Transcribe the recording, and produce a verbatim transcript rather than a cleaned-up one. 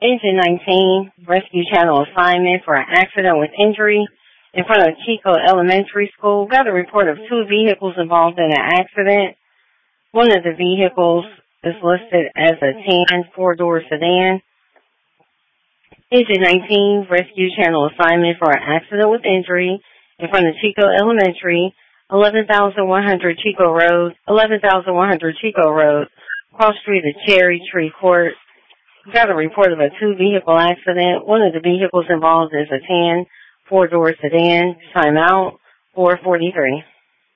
Engine nineteen, Rescue Channel assignment for an accident with injury in front of Chico Elementary School. Got a report of two vehicles involved in an accident. One of the vehicles is listed as a tan four-door sedan. Engine nineteen, Rescue Channel assignment for an accident with injury in front of Chico Elementary, eleven thousand one hundred Chico Road, eleven thousand one hundred Chico Road, cross street of Cherry Tree Court. Got a report of a two-vehicle accident. One of the vehicles involved is a tan four-door sedan. Time out, four forty-three.